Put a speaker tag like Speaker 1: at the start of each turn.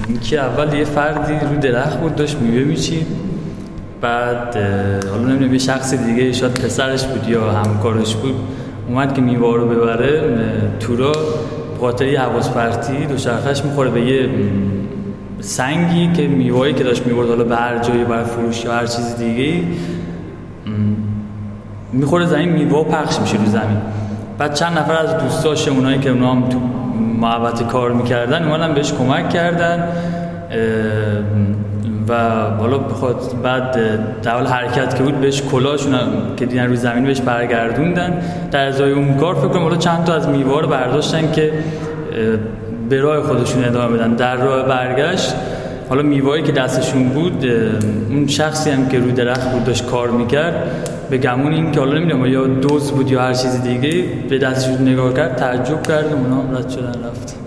Speaker 1: که اول یه فردی رو درخت بود داشت میوه میچید، بعد حالا نمیدونم یه شخص دیگه شاید پسرش بود یا همکارش بود اومد که میوه رو ببره تو را، بخاطر یه حواس پرتی دوچرخه‌اش میخوره به یه سنگی که میوه‌ای که داشت میبرد حالا به هر جایی برای فروش یا هر چیز دیگه میخوره زمین، میوه پخش میشه رو زمین. بعد چند نفر از دوستاش اونایی که اونا هم تو محوطه کار میکردن اومدن بهش کمک کردن و حالا بخواد بعد در حال حرکت که بود بهش کلاهشون که دیدن رو زمین بهش برگردوندن. در ازای اون کار فکر کنم حالا چند تا از میوه رو برداشتن که به راه خودشون ادامه بدن. در راه برگشت حالا میوه‌ای که دستشون بود اون شخصی هم که رو درخت بود داشت کار میکرد به گمون این که حالا نمیدونم یا دزد بود یا هر چیز دیگه به دستشون نگاه کرد، تعجب کرد، اونا هم رد شدن رفت.